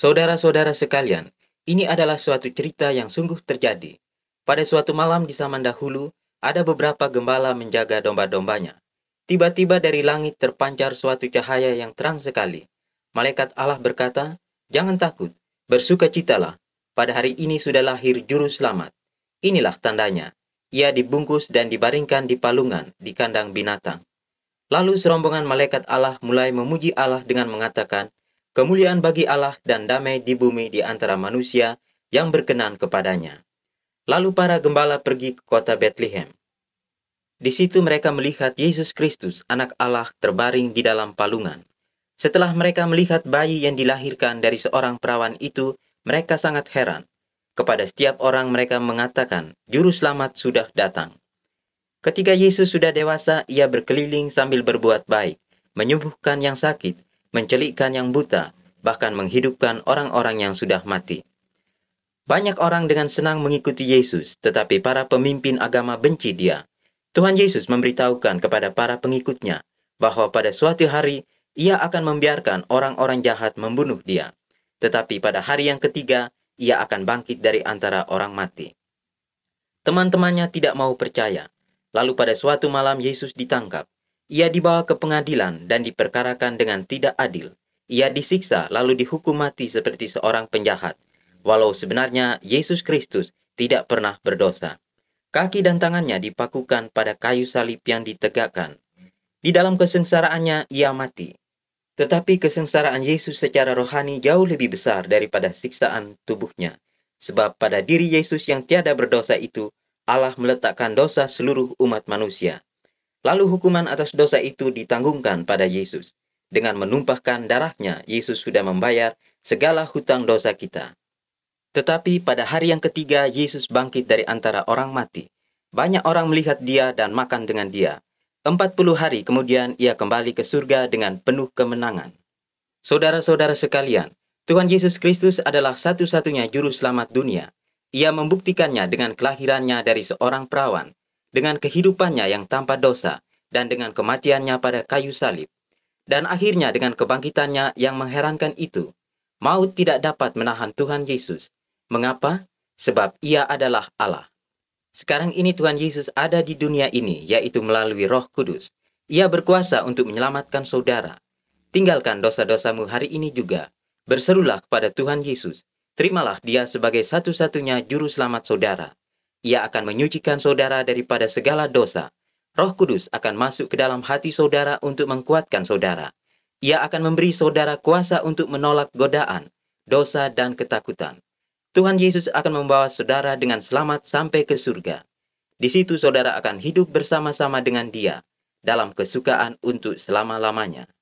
Saudara-saudara sekalian, ini adalah suatu cerita yang sungguh terjadi. Pada suatu malam di zaman dahulu, ada beberapa gembala menjaga domba-dombanya. Tiba-tiba dari langit terpancar suatu cahaya yang terang sekali. Malaikat Allah berkata, "Jangan takut, bersukacitalah. Pada hari ini sudah lahir juru selamat. Inilah tandanya. Ia dibungkus dan dibaringkan di palungan di kandang binatang." Lalu serombongan malaikat Allah mulai memuji Allah dengan mengatakan, "Kemuliaan bagi Allah dan damai di bumi di antara manusia yang berkenan kepadanya." Lalu para gembala pergi ke kota Bethlehem. Di situ mereka melihat Yesus Kristus, anak Allah, terbaring di dalam palungan. Setelah mereka melihat bayi yang dilahirkan dari seorang perawan itu, mereka sangat heran. Kepada setiap orang mereka mengatakan, "Juru selamat sudah datang." Ketika Yesus sudah dewasa, ia berkeliling sambil berbuat baik, menyembuhkan yang sakit, mencelikkan yang buta, bahkan menghidupkan orang-orang yang sudah mati. Banyak orang dengan senang mengikuti Yesus, tetapi para pemimpin agama benci dia. Tuhan Yesus memberitahukan kepada para pengikutnya bahwa pada suatu hari ia akan membiarkan orang-orang jahat membunuh dia. Tetapi pada hari yang ketiga, ia akan bangkit dari antara orang mati. Teman-temannya tidak mau percaya. Lalu pada suatu malam Yesus ditangkap. Ia dibawa ke pengadilan dan diperkarakan dengan tidak adil. Ia disiksa lalu dihukum mati seperti seorang penjahat. Walau sebenarnya Yesus Kristus tidak pernah berdosa. Kaki dan tangannya dipakukan pada kayu salib yang ditegakkan. Di dalam kesengsaraannya ia mati. Tetapi kesengsaraan Yesus secara rohani jauh lebih besar daripada siksaan tubuhnya. Sebab pada diri Yesus yang tiada berdosa itu, Allah meletakkan dosa seluruh umat manusia. Lalu hukuman atas dosa itu ditanggungkan pada Yesus. Dengan menumpahkan darahnya, Yesus sudah membayar segala hutang dosa kita. Tetapi pada hari yang ketiga, Yesus bangkit dari antara orang mati. Banyak orang melihat dia dan makan dengan dia. 40 hari kemudian ia kembali ke surga dengan penuh kemenangan. Saudara-saudara sekalian, Tuhan Yesus Kristus adalah satu-satunya juru selamat dunia. Ia membuktikannya dengan kelahirannya dari seorang perawan, dengan kehidupannya yang tanpa dosa, dan dengan kematiannya pada kayu salib. Dan akhirnya dengan kebangkitannya yang mengherankan itu. Maut tidak dapat menahan Tuhan Yesus. Mengapa? Sebab ia adalah Allah. Sekarang ini Tuhan Yesus ada di dunia ini, yaitu melalui Roh Kudus. Ia berkuasa untuk menyelamatkan saudara. Tinggalkan dosa-dosamu hari ini juga. Berserulah kepada Tuhan Yesus. Terimalah dia sebagai satu-satunya juru selamat saudara. Ia akan menyucikan saudara daripada segala dosa. Roh Kudus akan masuk ke dalam hati saudara untuk menguatkan saudara. Ia akan memberi saudara kuasa untuk menolak godaan, dosa, dan ketakutan. Tuhan Yesus akan membawa saudara dengan selamat sampai ke surga. Di situ saudara akan hidup bersama-sama dengan dia dalam kesukaan untuk selama-lamanya.